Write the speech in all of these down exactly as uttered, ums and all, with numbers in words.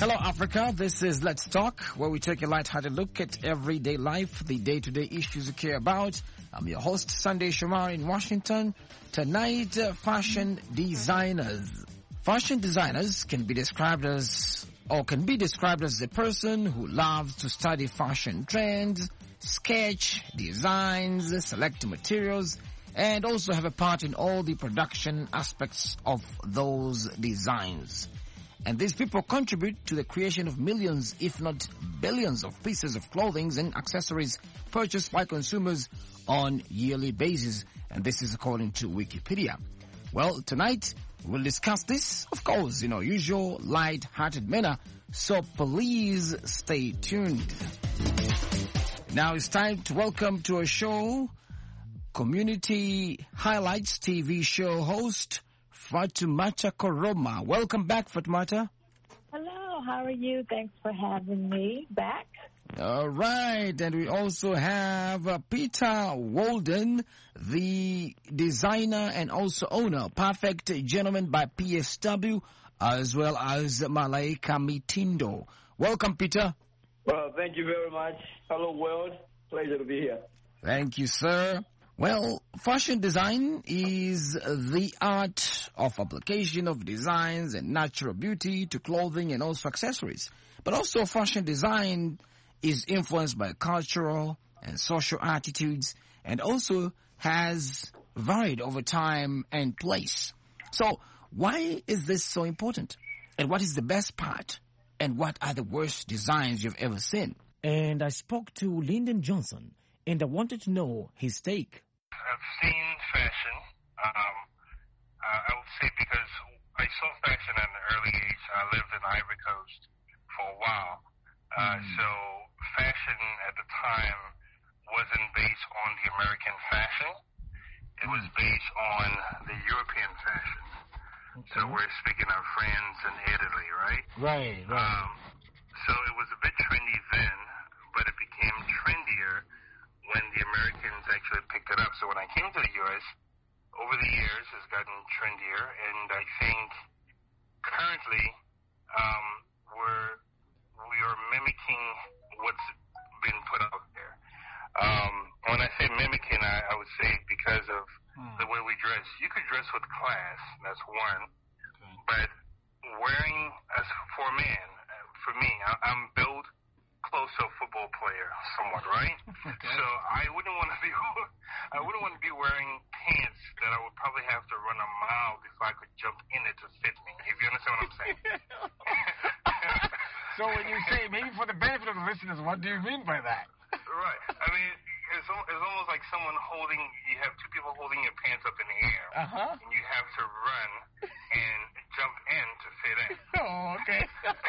Hello, Africa. This is Let's Talk, where we take a light-hearted look at everyday life, the day-to-day issues you care about. I'm your host, Sunday Shamar in Washington. Tonight, uh, fashion designers. Fashion designers can be described as, or can be described as a person who loves to study fashion trends, sketch designs, select materials, and also have a part in all the production aspects of those designs. And these people contribute to the creation of millions, if not billions, of pieces of clothing and accessories purchased by consumers on yearly basis. And this is according to Wikipedia. Well, tonight we'll discuss this, of course, in our usual light-hearted manner. So please stay tuned. Now it's time to welcome to our show Community Highlights T V show host Fatoumata Koroma. Welcome back, Fatoumata. Hello, how are you? Thanks for having me back. All right, and we also have uh, Peter Walden, the designer and also owner, Perfect Gentleman by P S W, as well as Malaika Mitindo. Welcome, Peter. Well, thank you very much. Hello, world. Pleasure to be here. Thank you, sir. Well, fashion design is the art of application of designs and natural beauty to clothing and also accessories. But also fashion design is influenced by cultural and social attitudes and also has varied over time and place. So why is this so important? And what is the best part? And what are the worst designs you've ever seen? And I spoke to Lyndon Johnson, and I wanted to know his take. I've seen fashion. Um, uh, I would say because I saw fashion at an early age. I lived in Ivory Coast for a while. Uh, mm. So fashion at the time wasn't based on the American fashion. It was based on the European fashion. Okay. So we're speaking of France and Italy, right? Right, right. Um, so it was a bit trendy then, but it became trendier when the Americans actually picked it up. So when I came to the U S, over the years, it's gotten trendier, and I think currently um, we're we are mimicking what's been put out there. Um, when I say mimicking, I, I would say because of hmm. the way we dress. You could dress with class, that's one, okay. But wearing, as for a man, for me, I, I'm built close to a football player, somewhat, right? Okay. So I wouldn't want to be, I wouldn't want to be wearing pants that I would probably have to run a mile before I could jump in it to fit me. If you understand what I'm saying. So when you say, maybe for the benefit of the listeners, what do you mean by that? Right. I mean, it's, it's almost like someone holding, you have two people holding your pants up in the air, uh-huh. and you have to run and jump in to fit in. Oh, okay.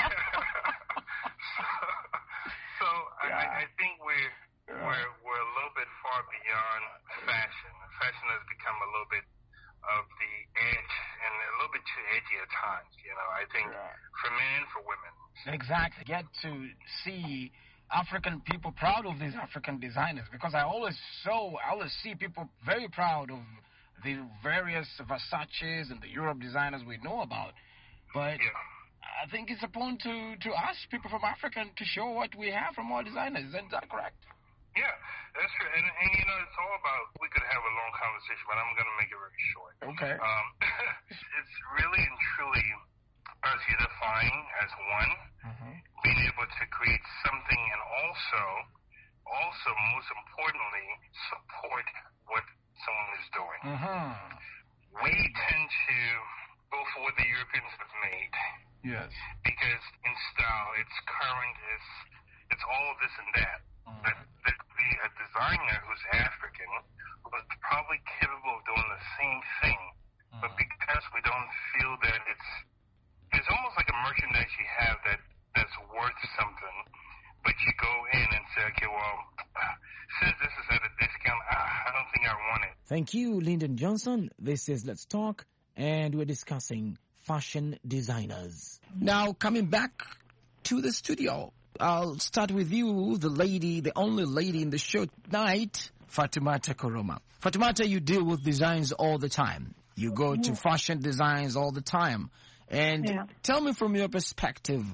so, so yeah. I, I think we're, yeah. we're, we're a little bit far beyond fashion. Fashion has become a little bit of the edge and a little bit too edgy at times, you know, I think, yeah. for men, for women. Exactly. Get to see African people proud of these African designers, because I always so I always see people very proud of the various Versace's and the Europe designers we know about. But yeah. I think it's important to, to us people from Africa to show what we have from our designers. Isn't that correct? Yeah, that's true. And, and you know, it's all about, we could have a long conversation, but I'm going to make it very short. Okay. Um, it's really and truly us unifying as one, mm-hmm. being able to create something, and also, also most importantly, support what someone is doing. Mm-hmm. We tend to go for what the Europeans have made. Yes. Because in style, it's current, it's, it's all this and that. Mm-hmm. That, that the, a designer who's African was probably capable of doing the same thing, mm-hmm. but because we don't feel that it's, it's almost like a merchandise you have that, that's worth something, but you go in and say, okay, well, since this is at a discount, I don't think I want it. Thank you, Lyndon Johnson. This is Let's Talk, and we're discussing fashion designers. Now, coming back to the studio, I'll start with you, the lady, the only lady in the show tonight, Fatoumata Koroma. Fatoumata, you deal with designs all the time. You go yeah. to fashion designs all the time. And yeah. tell me from your perspective,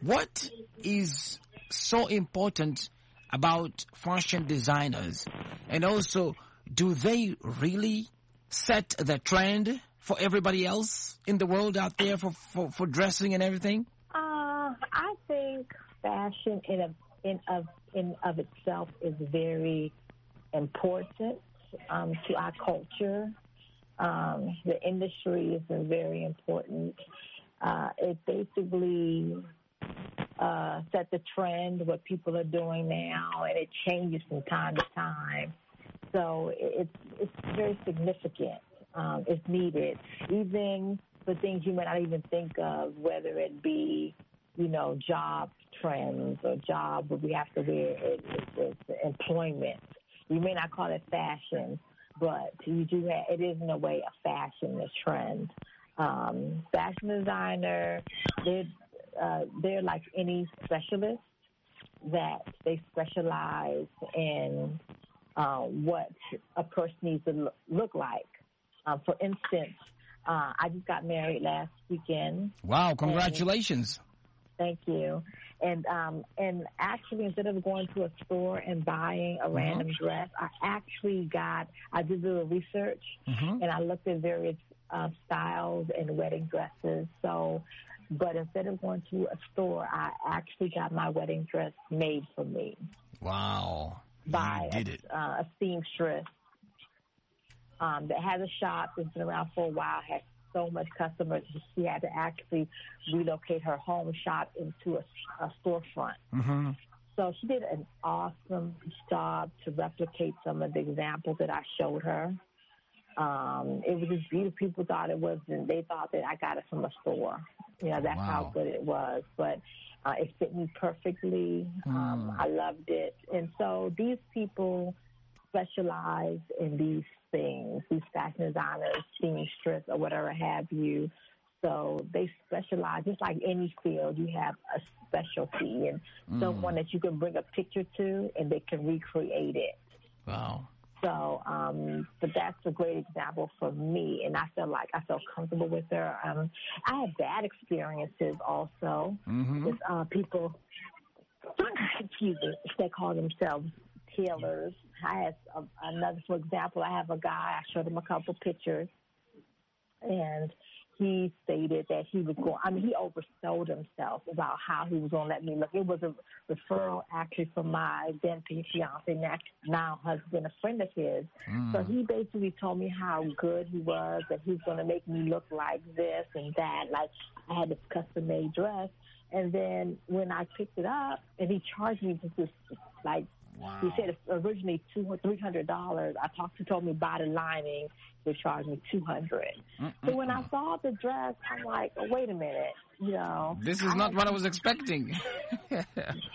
What is so important about fashion designers? And also, do they really set the trend for everybody else in the world out there for, for, for dressing and everything? Uh, I think fashion in of in of in of itself is very important um, to our culture. Um, the industry is very important. Uh, it basically uh, set the trend, what people are doing now, and it changes from time to time. So it's it's very significant. Um, it's needed, even for things you might not even think of, whether it be, you know, job trends or job where we have to wear it, it, it's employment. You may not call it fashion, but you do have, it is in a way a fashion, a trend. Um, fashion designer, they're, uh, they're like any specialist that they specialize in uh, what a person needs to look, look like. Um, for instance, uh, I just got married last weekend. Wow, congratulations. Thank you. And um, and actually, instead of going to a store and buying a mm-hmm. random dress, I actually got, I did a little research, mm-hmm. and I looked at various uh, styles and wedding dresses. So, but instead of going to a store, I actually got my wedding dress made for me. Wow. By you did a, it. Uh, a seamstress um, that has a shop that's been around for a while, has so much customers, she had to actually relocate her home shop into a, a storefront. Mm-hmm. So she did an awesome job to replicate some of the examples that I showed her. Um, it was just beautiful. People thought it was, and they thought that I got it from a store. You know, that's wow. how good it was. But uh, it fit me perfectly. Mm. Um, I loved it. And so these people specialize in these things, these fashion designers, seamstress, or whatever have you. So they specialize, just like any field, you have a specialty and mm. someone that you can bring a picture to and they can recreate it. Wow. So, um, but that's a great example for me, and I feel like I felt comfortable with her. Um, I had bad experiences also mm-hmm. with uh, people, excuse me, they call themselves tailors. I had a, another, for example, I have a guy, I showed him a couple pictures, and he stated that he was going, I mean, he oversold himself about how he was going to let me look. It was a referral actually from my then fiance, now husband, a friend of his. Mm. So he basically told me how good he was, that he was going to make me look like this and that, like I had this custom-made dress. And then when I picked it up, and he charged me just this, like, wow. He said it's originally two or three hundred dollars. I talked to told me buy the lining, they charged me two hundred. Mm-mm. So when I saw the dress, I'm like, oh, wait a minute, you know. This is I not what I was expecting. Yes,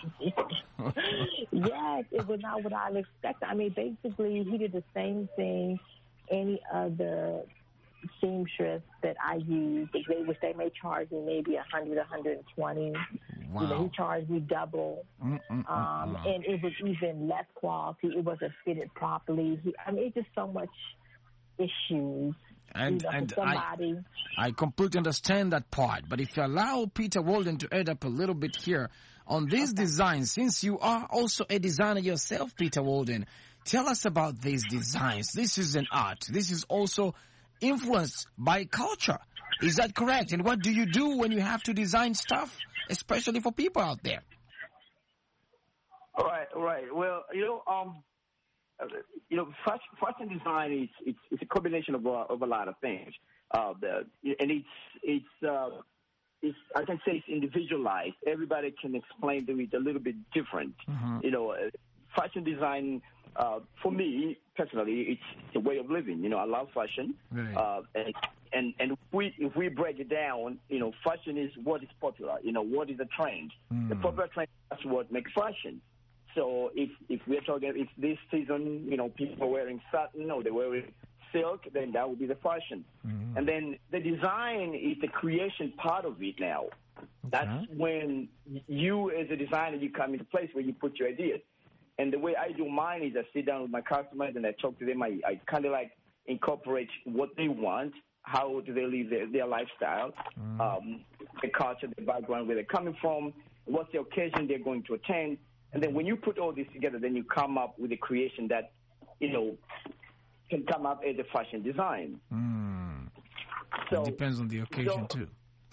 it was not what I expected. I mean, basically, he did the same thing any other seamstress that I use, they, which they may charge me maybe one hundred, one hundred twenty. Wow. You know, he charged me double, um, and it was even less quality. It wasn't fitted properly. He, I mean, it's just so much issues. And, you know, and somebody. I, I completely understand that part. But if you allow Peter Walden to add up a little bit here on these okay. designs, since you are also a designer yourself, Peter Walden, tell us about these designs. This is an art. This is also influenced by culture. Is that correct? And what do you do when you have to design stuff, especially for people out there? All right, all right. Well, you know, um, you know, fashion, fashion design is it's, it's a combination of a, of a lot of things. Uh, the, and it's it's uh, it's I can say it's individualized. Everybody can explain to it a little bit different. Mm-hmm. You know, fashion design. Uh, for me personally, it's, it's a way of living. You know, I love fashion, right. uh, and and and if we if we break it down, you know, fashion is what is popular. You know, what is the trend? Mm. The popular trend is what makes fashion. So if if we're talking, if this season, you know, people are wearing satin or they're wearing silk, then that would be the fashion. Mm. And then the design is the creation part of it now. Okay. That's when you as a designer, you come into place where you put your ideas. And the way I do mine is I sit down with my customers and I talk to them. I, I kind of like incorporate what they want, how do they live their, their lifestyle, mm. um, the culture, the background, where they're coming from. what's the occasion they're going to attend. And then when you put all this together, then you come up with a creation that, you know, can come up as a fashion design. Mm. So, it depends on the occasion, so, too.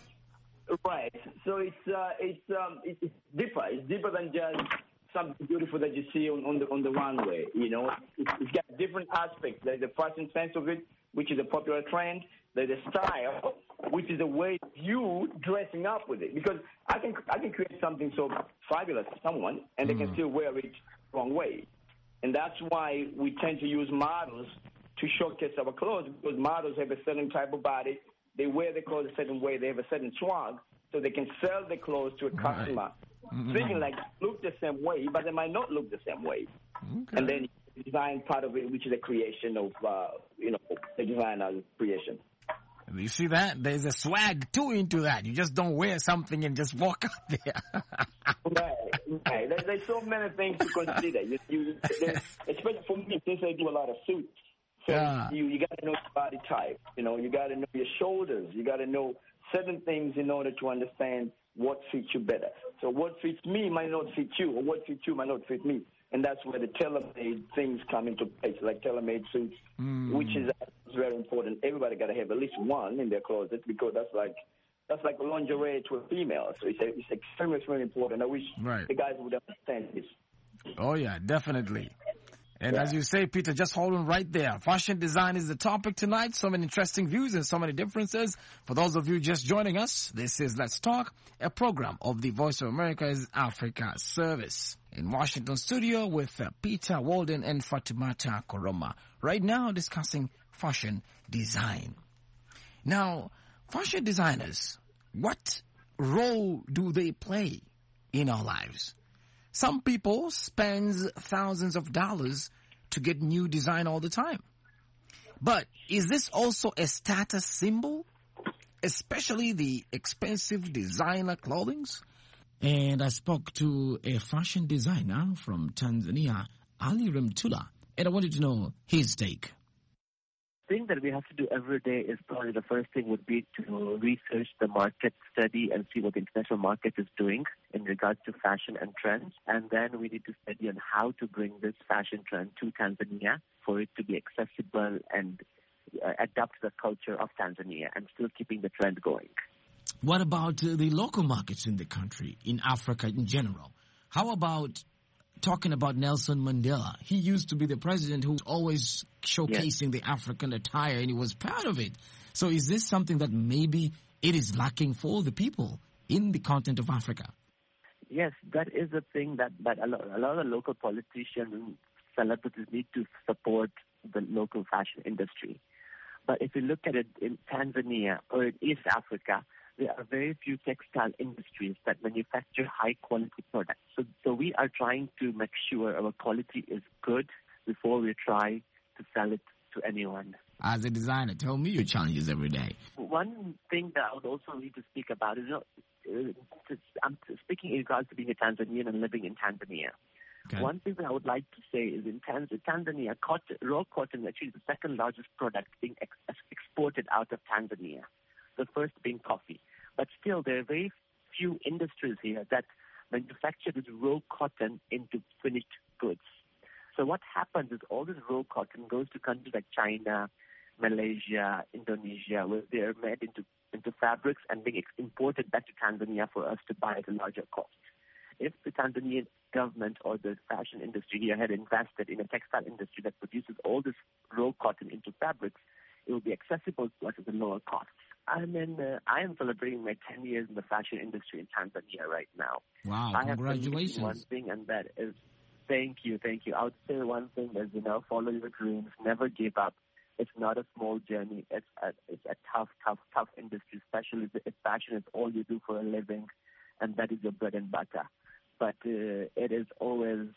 Right. So it's uh, it's um, it's deeper. It's deeper than just something beautiful that you see on, on the on the runway. You know, it's, it's got different aspects. There's the fashion sense of it, which is a popular trend. There's the style, which is the way you dressing up with it. Because I can I can create something so fabulous for someone, and mm. they can still wear it the wrong way. And that's why we tend to use models to showcase our clothes, because models have a certain type of body. They wear the clothes a certain way. They have a certain swag, so they can sell the clothes to a customer, mm-hmm. thinking like look the same way, but they might not look the same way. Okay. And then you design part of it, which is a creation of, uh, you know, the designer's creation. You see that? There's a swag too into that. You just don't wear something and just walk out there. right, right. There, there's so many things to consider. You, you, especially for me, since I do a lot of suits. So yeah. you, you got to know your body type. You know, you got to know your shoulders. You got to know certain things in order to understand what fits you better. So what fits me might not fit you, or what fits you might not fit me. And that's where the tailor-made things come into place, like tailor-made suits, mm. which is very important. Everybody got to have at least one in their closet, because that's like that's like lingerie to a female. So it's, it's extremely, extremely important. I wish right. the guys would understand this. Oh, yeah, definitely. And yeah. as you say, Peter, just hold on right there. Fashion design is the topic tonight. So many interesting views and so many differences. For those of you just joining us, this is Let's Talk, a program of the Voice of America's Africa Service. In Washington studio with uh, Peter Walden and Fatimata Koroma. Right now discussing fashion design. Now, fashion designers, what role do they play in our lives? Some people spend thousands of dollars to get new design all the time. But is this also a status symbol? Especially the expensive designer clothings? And I spoke to a fashion designer from Tanzania, Ali Remtula, and I wanted to know his take. The thing that we have to do every day is probably the first thing would be to research the market, study and see what the international market is doing in regards to fashion and trends. And then we need to study on how to bring this fashion trend to Tanzania for it to be accessible and uh, adapt the culture of Tanzania and still keeping the trend going. What about uh, the local markets in the country, in Africa in general? How about talking about Nelson Mandela? He used to be the president who was always showcasing yes. the African attire, and he was proud of it. So is this something that maybe it is lacking for the people in the continent of Africa? Yes, that is a thing that, that a, lot, a lot of the local politicians and celebrities need to support the local fashion industry. But if you look at it in Tanzania or in East Africa, there are very few textile industries that manufacture high-quality products. So, so we are trying to make sure our quality is good before we try to sell it to anyone. As a designer, tell me your challenges every day. One thing that I would also need to speak about is, you know, I'm speaking in regards to being a Tanzanian and living in Tanzania. Okay. One thing that I would like to say is in Tanzania, cotton, raw cotton is actually the second largest product being ex- exported out of Tanzania. The first being coffee. But still, there are very few industries here that manufacture this raw cotton into finished goods. So what happens is all this raw cotton goes to countries like China, Malaysia, Indonesia, where they are made into, into fabrics and being imported back to Tanzania for us to buy at a larger cost. If the Tanzanian government or the fashion industry here had invested in a textile industry that produces all this raw cotton into fabrics, it will be accessible to us at a lower cost. I mean, uh, I am celebrating my ten years in the fashion industry in Tanzania right now. Wow, I congratulations. have one thing, and that is, thank you, thank you. I would say one thing is, you know, follow your dreams, never give up. It's not a small journey. It's a, it's a tough, tough, tough industry, especially if fashion is all you do for a living, and that is your bread and butter. But uh, it is always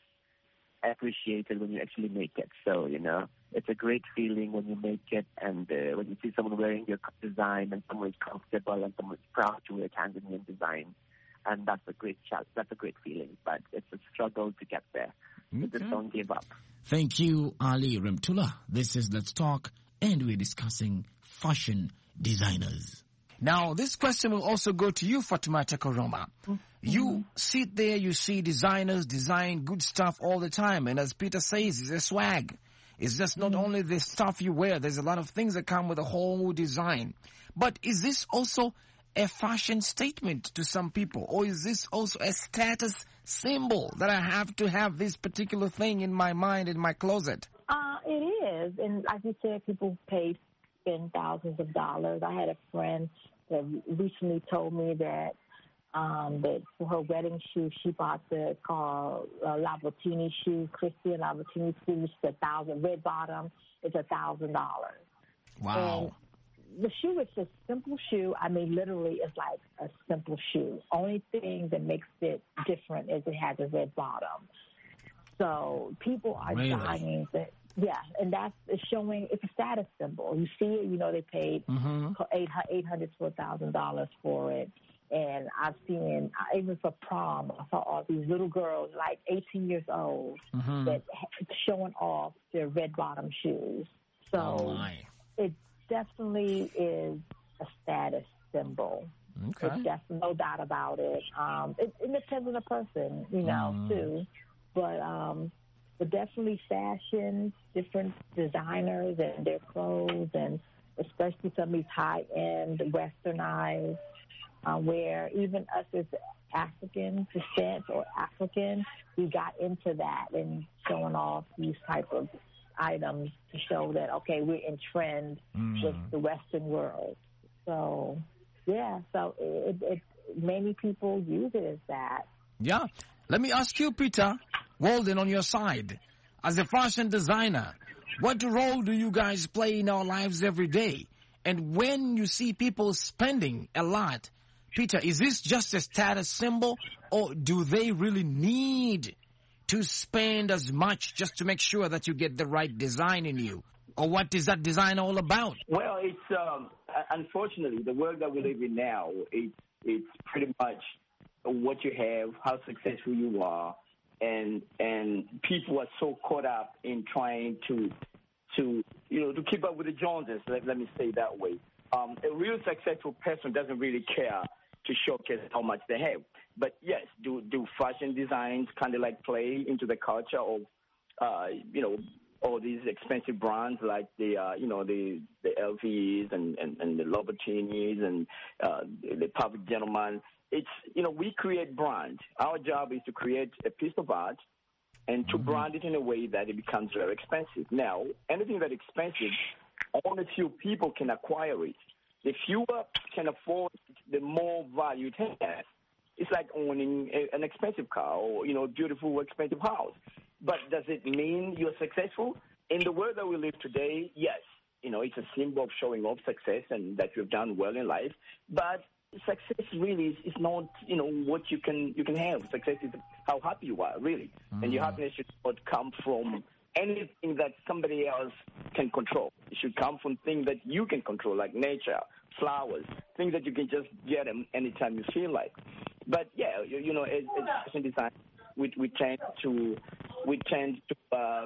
appreciated when you actually make it. So, you know, it's a great feeling when you make it, and uh, when you see someone wearing your design and someone is comfortable and someone is proud to wear Tanzanian design. And that's a great challenge. That's a great feeling, but it's a struggle to get there. Okay. So just don't give up. Thank you, Ali Remtula. This is Let's Talk, and we're discussing fashion designers. Now, this question will also go to you, Fatimata Koroma. You mm-hmm. sit there, you see designers design good stuff all the time. And as Peter says, it's a swag. It's just not mm-hmm. only the stuff you wear. There's a lot of things that come with a whole design. But is this also a fashion statement to some people? Or is this also a status symbol that I have to have this particular thing in my mind, in my closet? Uh, it is. And like you said, people paid spend thousands of dollars. I had a friend that recently told me that um, that for her wedding shoe, she bought the called uh, Labottini shoe, Christian Labottini shoe, it's a thousand, red bottom, it's a thousand dollars. Wow. And the shoe is a simple shoe. I mean, literally, it's like a simple shoe. Only thing that makes it different is it has a red bottom. So people are really? dying to, yeah, and that's showing, it's a status symbol. You see it, you know, they paid mm-hmm. eight hundred to one thousand dollars for it. And I've seen, even for prom, I saw all these little girls, like eighteen years old, mm-hmm. that showing off their red bottom shoes. So oh my. It definitely is a status symbol. Okay. It's just no doubt about it. Um, it, it depends on the person, you know, mm. too. But um, but definitely fashion, different designers and their clothes, and especially some of these high-end westernized, uh, where even us as African descent or African, we got into that and showing off these type of items to show that, okay, we're in trend mm. with the Western world. So, yeah, so it, it, many people use it as that. Yeah. Let me ask you, Peter Walden, on your side, as a fashion designer, what role do you guys play in our lives every day? And when you see people spending a lot, Peter, is this just a status symbol, or do they really need to spend as much just to make sure that you get the right design in you? Or what is that design all about? Well, it's um, unfortunately, the world that we live in now, it, it's pretty much what you have, how successful you are, and and people are so caught up in trying to to you know to keep up with the Joneses. Let, let me say it that way. Um, a real successful person doesn't really care to showcase how much they have. But yes, do do fashion designs kind of like play into the culture of uh, you know all these expensive brands like the uh, you know the the L V's and, and, and the Louboutin's and uh, the Perfect Gentleman. It's, you know, we create brands. Our job is to create a piece of art and to mm-hmm. brand it in a way that it becomes very expensive. Now, anything that's expensive, only few people can acquire it. The fewer can afford it, the more value it has. It's like owning a, an expensive car or, you know, a beautiful, expensive house. But does it mean you're successful? In the world that we live today, yes. You know, it's a symbol of showing off success and that you've done well in life. But success really is, is not, you know, what you can you can have. Success is how happy you are, really. Mm-hmm. And your happiness should not come from anything that somebody else can control. It should come from things that you can control, like nature, flowers, things that you can just get them anytime you feel like. But yeah, you, you know, as, as fashion design, we we tend to we tend to uh,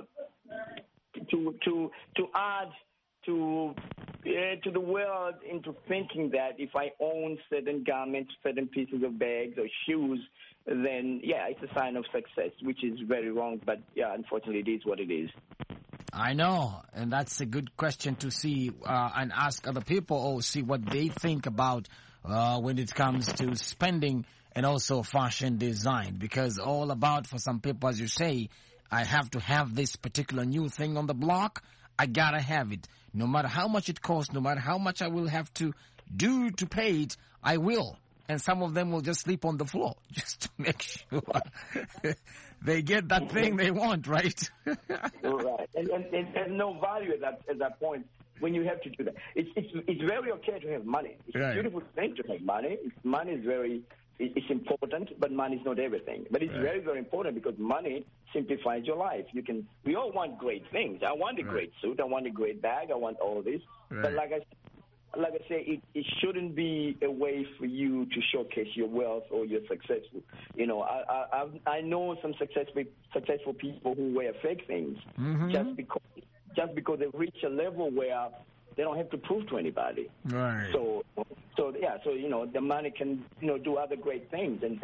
to to to add to uh, to the world into thinking that if I own certain garments, certain pieces of bags or shoes, then, yeah, it's a sign of success, which is very wrong. But, yeah, unfortunately, it is what it is. I know, and that's a good question to see uh, and ask other people or see what they think about uh, when it comes to spending and also fashion design. Because all about, for some people, as you say, I have to have this particular new thing on the block. I gotta have it. No matter how much it costs, no matter how much I will have to do to pay it, I will. And some of them will just sleep on the floor just to make sure they get that thing they want, right? Right. And, and, and there's no value at that, at that point when you have to do that. It's, it's, it's very okay to have money. It's right. a beautiful thing to have money. Money is very... It's important, but money is not everything. But it's right. very, very important because money simplifies your life. You can. We all want great things. I want a right. great suit. I want a great bag. I want all this. Right. But like I, like I say, it, it shouldn't be a way for you to showcase your wealth or your successful. You know, I I, I know some successful successful people who wear fake things mm-hmm. just because just because they reach a level where they don't have to prove to anybody. Right. So, so yeah. So you know, the money can you know do other great things, and and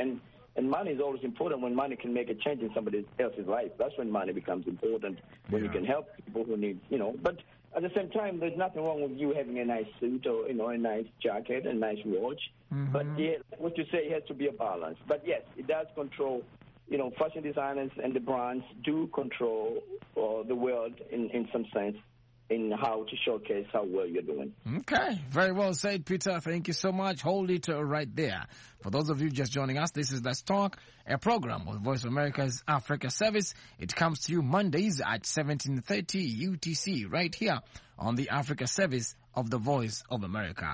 And money is always important when money can make a change in somebody else's life. That's when money becomes important, when yeah. you can help people who need, you know. But at the same time, there's nothing wrong with you having a nice suit or, you know, a nice jacket, a nice watch. Mm-hmm. But yeah, what you say, it has to be a balance. But yes, it does control, you know, fashion designers and the brands do control uh, the world in, in some sense, in how to showcase how well you're doing. Okay, very well said, Peter. Thank you so much. Hold it uh, right there. For those of you just joining us, this is Let's Talk, a program with Voice of America's Africa Service. It comes to you Mondays at seventeen thirty U T C, right here on the Africa Service of the Voice of America.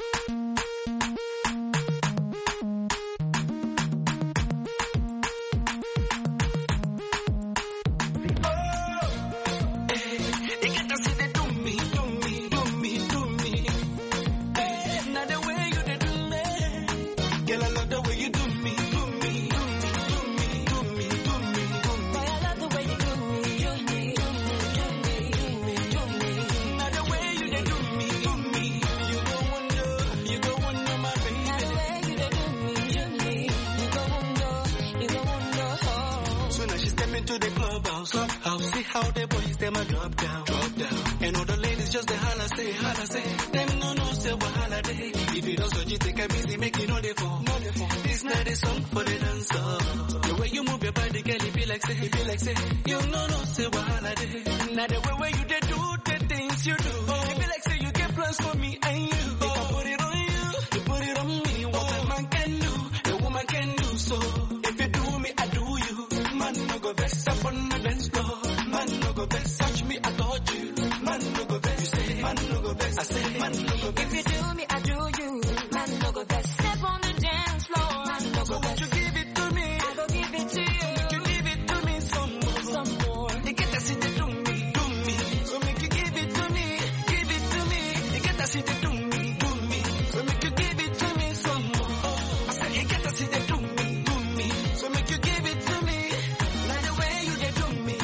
How the boys them a drop down, drop down. And all the ladies just the holla say, holla say. Them no no say wahala day. If you don't so you take a busy, make it no dey fall. This not a song for the dancer. The way you move your body, girl, it feel like say, it feel like say. You no no say wahala day. Now the way where you dey do the things you do, oh. It feel like say you get plans for me and you. Oh. If I put it on you, you put it on me. What oh. a man can do, a woman can do so. If you do me, I do you. Man no go best up on the dance floor. Man no go best, touch me, I touch you. Man no go best, you say. Man no go best, I say. Man no go best. If you do me, I do you. Man no go best, step on the dance floor. Man no go best. So won't you give it to me? I go give it to you. Make you give it to me some more, some more. You get to see the do me, do me. So make you give it to me, give it to me. You get to see the do me, do me. So make you give it to me some more. I said you get to see the do me, do me. So make you give it to me. Like the way you did do me.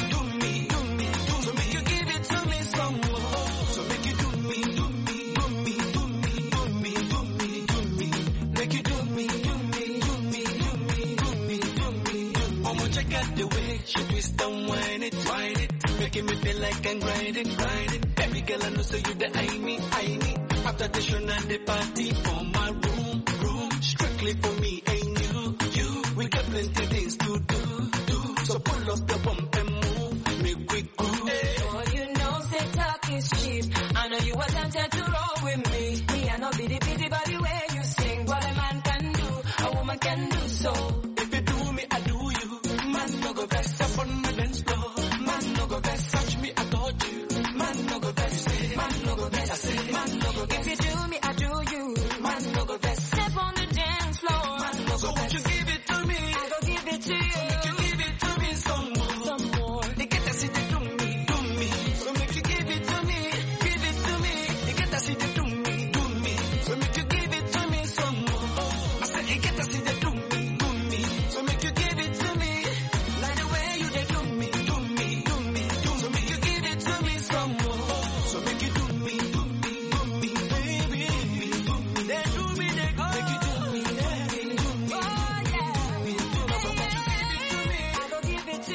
The way she twist and whine it, whine it, making me feel like I'm grinding, grinding. Every girl I know say you the I me, I me. After the show and the party on my room, room, strictly for me and you, you. We got plenty things to do, do. So pull up the bump and move, make we groove. Hey. Oh, you know say talk is cheap. I know you were tempted to roll with me. Me I know be the pity by the way you sing. What a man can do, a woman can do so. If you do me, I do you. Man no go best up on my dance floor. Man no go best touch me, I touch you. Man no go best, say. Man no go best, I say. Man no go best. If you do me, I do you. Man no go best. Step on the dance floor. Man no go so best. So won't you give it to me? I go give it to you. So make you give it to me some more, some more. You get to see the do me, do me. So make you give it to me, give it to me. You get to see the do me, do me. So make you give it to me some more. I said you get to see the do me, do me. So make you give it to me. Like the way you did do me, do me, do me, do me. So make you give it to me some more. So make you do me, do me, do me, baby, do me, do me. They do me, they go. Make you do me, do me, do me. Oh yeah. Do me, do me. So make you give it to me. I go give it to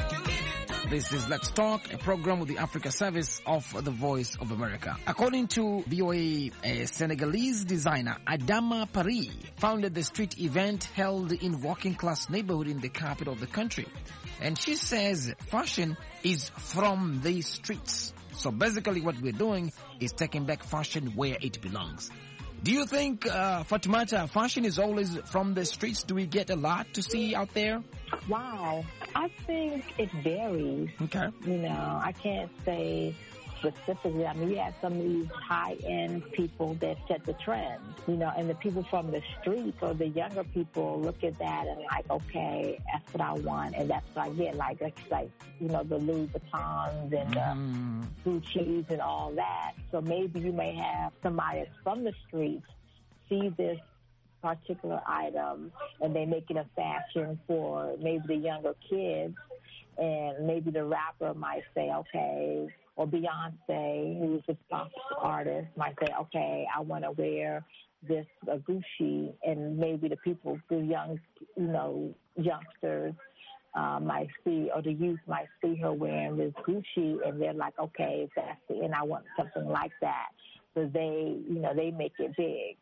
you. This is Let's Talk, a program with the Africa Service of the Voice of America. According to V O A, a Senegalese designer, Adama Paris, founded the street event held in working-class neighborhood in the capital of the country. And she says fashion is from the streets. So basically what we're doing is taking back fashion where it belongs. Do you think, uh, Fatimata, fashion is always from the streets? Do we get a lot to see out there? Wow. I think it varies. Okay. You know, I can't say specifically. I mean, we have some of these high-end people that set the trend, you know, and the people from the streets or the younger people look at that and like, okay, that's what I want, and that's what I get. Like, it's like, you know, the Louis Vuittons and Mm. the Gucci's and all that. So maybe you may have somebody that's from the streets see this particular item and they make it a fashion for maybe the younger kids. and maybe the rapper might say, okay, or Beyonce, who's a pop artist, might say, okay, I want to wear this uh, Gucci, and maybe the people, the young, you know, youngsters uh, might see, or the youth might see her wearing this Gucci, and they're like, okay, that's the end, I want something like that. So they, you know, they make it big.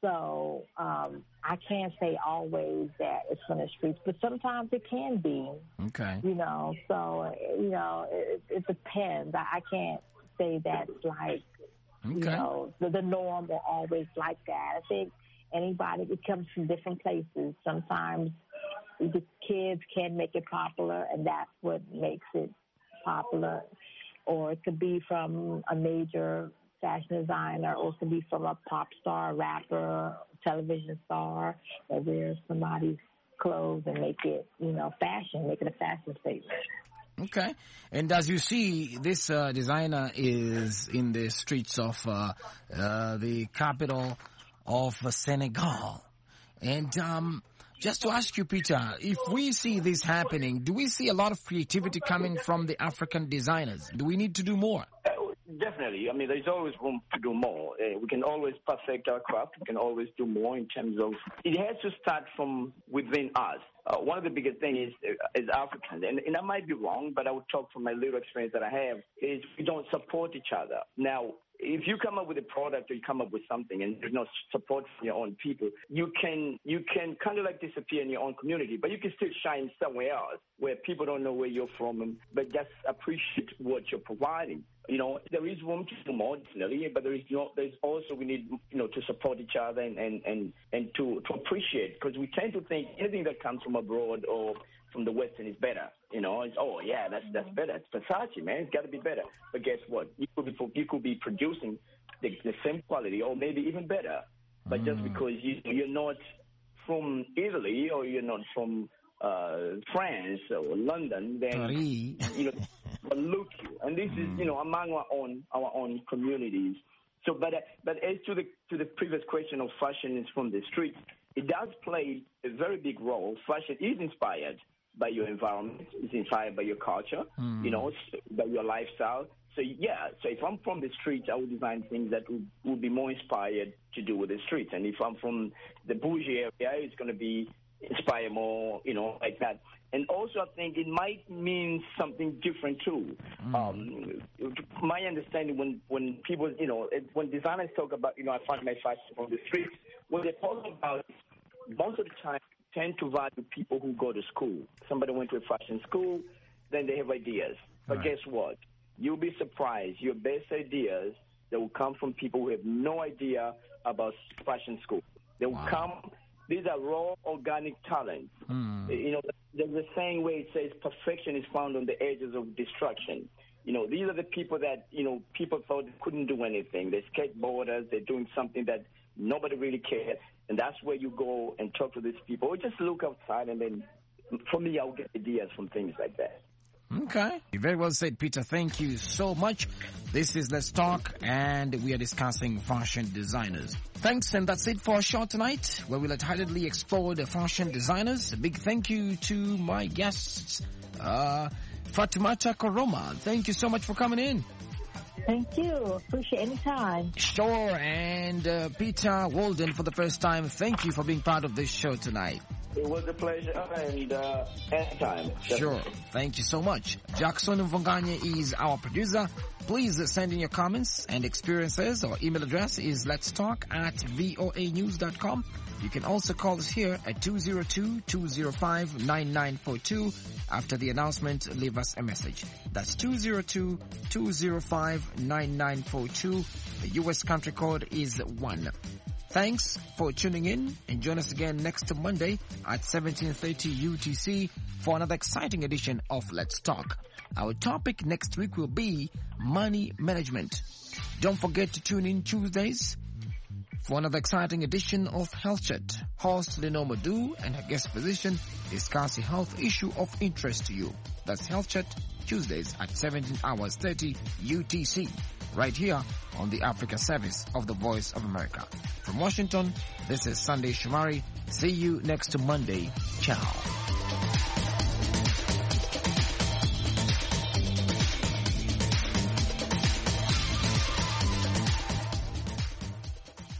So um, I can't say always that it's from the streets, but sometimes it can be. Okay. You know, so, you know, it, it depends. I, I can't say that's like, okay. you know, the, the norm or always like that. I think anybody, it comes from different places. Sometimes the kids can make it popular, and that's what makes it popular. Or it could be from a major fashion designer, or it could be from a pop star, rapper, television star that wears somebody's clothes and make it, you know, fashion, make it a fashion statement. Okay. And as you see, this uh, designer is in the streets of uh, uh, the capital of uh, Senegal. And um, just to ask you, Peter, if we see this happening, do we see a lot of creativity coming from the African designers? Do we need to do more? Definitely. I mean, there's always room to do more. Uh, we can always perfect our craft. We can always do more in terms of, it has to start from within us. Uh, one of the biggest things is, uh, is Africans, and, and I might be wrong, but I would talk from my little experience that I have, is we don't support each other. Now, if you come up with a product or you come up with something and there's no support from your own people, you can you can kind of like disappear in your own community, but you can still shine somewhere else where people don't know where you're from, but just appreciate what you're providing. You know, there is room to do more, definitely, but there is no, there's also, we need, you know, to support each other and, and, and, and to, to appreciate, because we tend to think anything that comes from abroad or from the Western is better. You know, it's, oh, yeah, that's that's better. It's Versace, man. It's got to be better. But guess what? You could be, you could be producing the, the same quality or maybe even better. But mm. just because you, you're not from Italy or you're not from uh, France or London, then, you know, look you. And this is, you know, among our own our own communities. So, but but as to the to the previous question of fashion is from the streets, it does play a very big role. Fashion is inspired by your environment, it's inspired by your culture, mm. you know, by your lifestyle. So, yeah, so if I'm from the streets, I would design things that would, would be more inspired to do with the streets. And if I'm from the bougie area, it's going to be inspired more, you know, like that. And also, I think it might mean something different, too. Mm. Um, my understanding, when, when people, you know, when designers talk about, you know, I find my fashion from the streets, what they talk about most of the time tend to value people who go to school. Somebody went to a fashion school, then they have ideas. But right. guess what? You'll be surprised. Your best ideas, they will come from people who have no idea about fashion school. They will wow. come, these are raw, organic talents. Mm. You know, there's a saying where it says perfection is found on the edges of destruction. You know, these are the people that, you know, people thought they couldn't do anything. They're skateboarders. They're doing something that nobody really cared. And that's where you go and talk to these people. Or just look outside, and then, for me, I'll get ideas from things like that. Okay. Very well said, Peter. Thank you so much. This is Let's Talk, and we are discussing fashion designers. Thanks, and that's it for our show tonight, where we'll lightly explore the fashion designers. A big thank you to my guests, uh, Fatoumata Koroma. Thank you so much for coming in. Thank you. Appreciate any time. Sure. And uh, Peter Walden, for the first time, thank you for being part of this show tonight. It was a pleasure, and uh, anytime. Sure. Thank you so much. Jackson Mvunganye is our producer. Please send in your comments and experiences. Our email address is let's talk at voa news dot com. You can also call us here at two zero two, two zero five, nine nine four two. After the announcement, leave us a message. That's two zero two, two zero five, nine nine four two. The U S country code is one. Thanks for tuning in, and join us again next Monday at seventeen thirty U T C for another exciting edition of Let's Talk. Our topic next week will be money management. Don't forget to tune in Tuesdays for another exciting edition of Health Chat. Host Lenore Madu and her guest physician discuss a health issue of interest to you. That's Health Chat, Tuesdays at seventeen hours thirty U T C, right here on the Africa Service of the Voice of America. From Washington, this is Sunday Shomari. See you next Monday. Ciao.